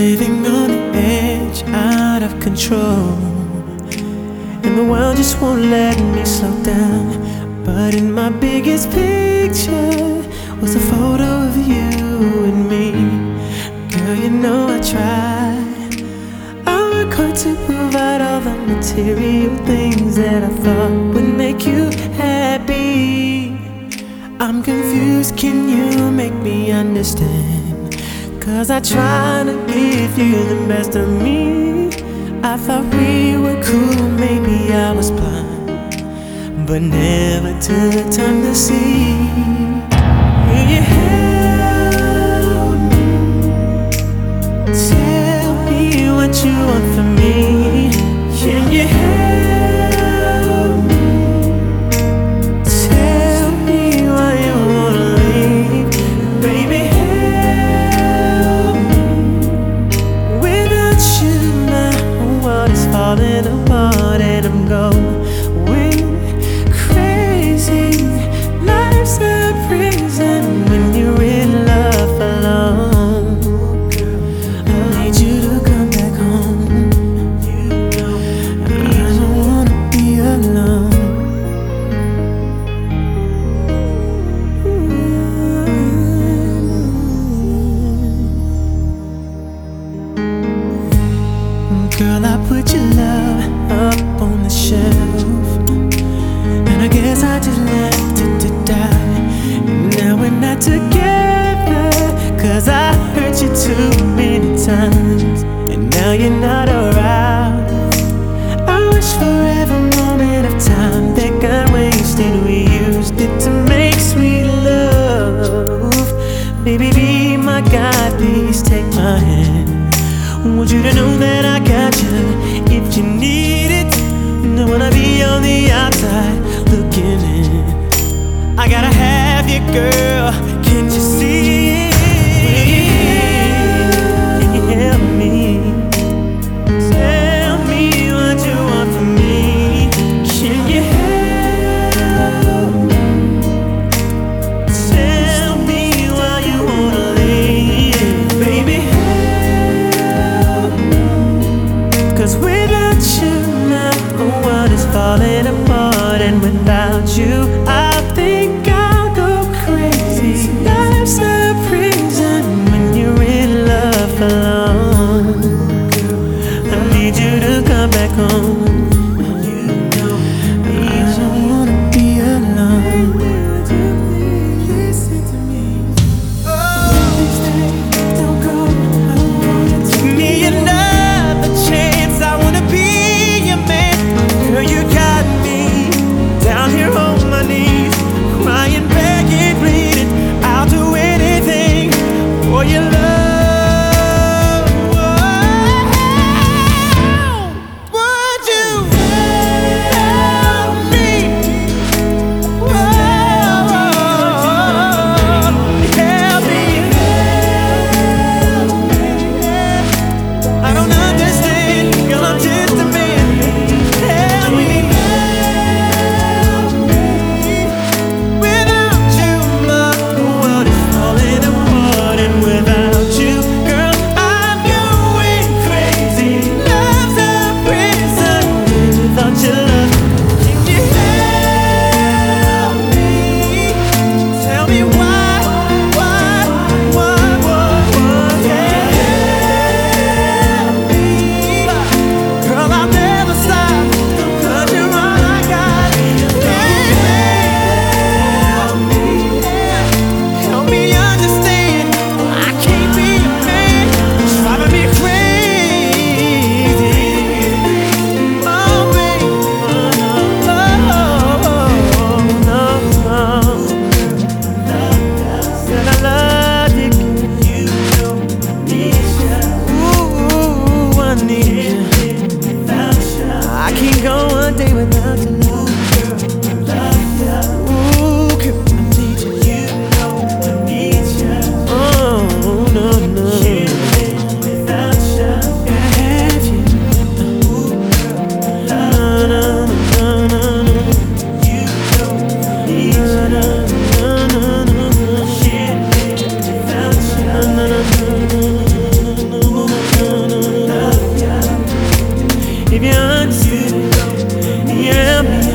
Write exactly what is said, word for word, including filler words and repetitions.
living on the edge, out of control, and the world just won't let me slow down. But in my biggest picture was a photo of you and me. Girl, you know I tried. I work hard to provide all the material things that I thought would make you happy. I'm confused, can you make me understand? 'Cause I try to give you the best of me. I thought we were cool, maybe I was blind, but never took time to see. Will you help me? Tell me what you want from me. Can you help me? Tell me why you wanna leave. Baby, help me. Without you, my world is falling apart, and I'm going crazy. Life's a prison when you're in love alone. I need you to come back home. I don't wanna be alone. Girl, I put your love up on the shelf, and I guess I just left it to die. Now we're not together, 'cause I hurt you too many times, and now you're not around. I wish for every moment of time that got wasted, we used it to make sweet love. Baby, be my guy, please take my hand. Want you to know that I got you if you need it. Don't wanna be on the outside looking in. I gotta have you, girl. Can't you see it? Can you help me? Tell me what you want from me. Can you help me? Tell me why you wanna leave, baby. 'Cause without you, now the world is falling apart, and without you, I think I'll go crazy. Life's a prison. If you understood, yeah, I'm